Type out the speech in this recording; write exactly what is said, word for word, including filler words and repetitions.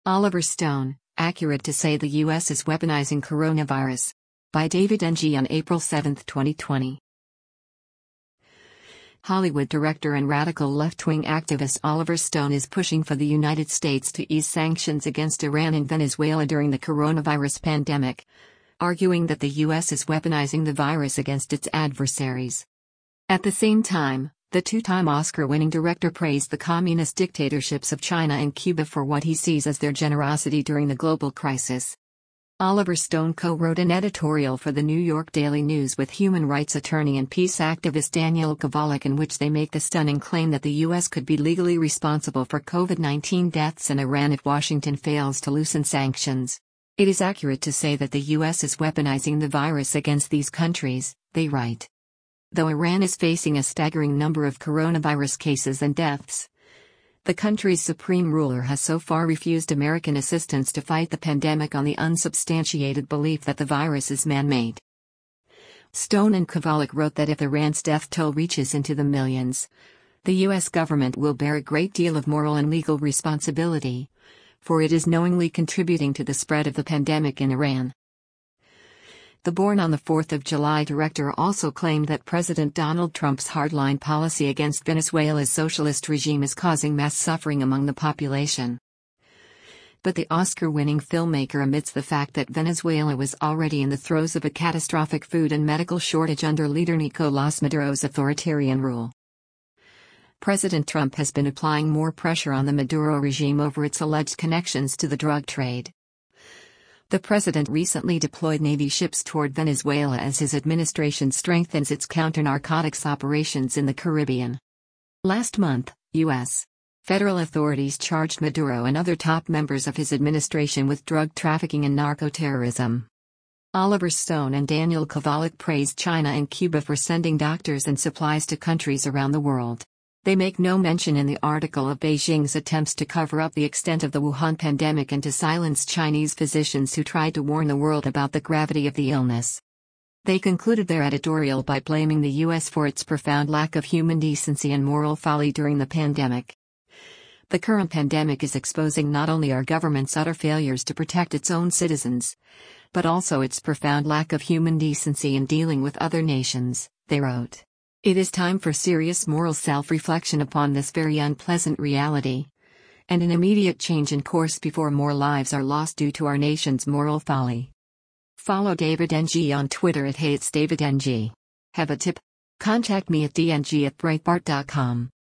Oliver Stone, accurate to say the U S is weaponizing coronavirus. By David Ng on April seventh, twenty twenty. Hollywood director and radical left-wing activist Oliver Stone is pushing for the United States to ease sanctions against Iran and Venezuela during the coronavirus pandemic, arguing that the U S is weaponizing the virus against its adversaries. At the same time, the two-time Oscar-winning director praised the communist dictatorships of China and Cuba for what he sees as their generosity during the global crisis. Oliver Stone co-wrote an editorial for the New York Daily News with human rights attorney and peace activist Daniel Kovalik, in which they make the stunning claim that the U S could be legally responsible for COVID nineteen deaths in Iran if Washington fails to loosen sanctions. It is accurate to say that the U S is weaponizing the virus against these countries, they write. Though Iran is facing a staggering number of coronavirus cases and deaths, the country's supreme ruler has so far refused American assistance to fight the pandemic on the unsubstantiated belief that the virus is man-made. Stone and Kovalik wrote that if Iran's death toll reaches into the millions, the U S government will bear a great deal of moral and legal responsibility, for it is knowingly contributing to the spread of the pandemic in Iran. The Born on the fourth of July director also claimed that President Donald Trump's hardline policy against Venezuela's socialist regime is causing mass suffering among the population. But the Oscar-winning filmmaker omits the fact that Venezuela was already in the throes of a catastrophic food and medical shortage under leader Nicolás Maduro's authoritarian rule. President Trump has been applying more pressure on the Maduro regime over its alleged connections to the drug trade. The president recently deployed Navy ships toward Venezuela as his administration strengthens its counter-narcotics operations in the Caribbean. Last month, U S federal authorities charged Maduro and other top members of his administration with drug trafficking and narco-terrorism. Oliver Stone and Daniel Kovalik praised China and Cuba for sending doctors and supplies to countries around the world. They make no mention in the article of Beijing's attempts to cover up the extent of the Wuhan pandemic and to silence Chinese physicians who tried to warn the world about the gravity of the illness. They concluded their editorial by blaming the U S for its profound lack of human decency and moral folly during the pandemic. The current pandemic is exposing not only our government's utter failures to protect its own citizens, but also its profound lack of human decency in dealing with other nations, they wrote. It is time for serious moral self-reflection upon this very unpleasant reality, and an immediate change in course before more lives are lost due to our nation's moral folly. Follow David Ng on Twitter at HeyIt'sDavidNG. Have a tip? Contact me at d n g at breitbart dot com.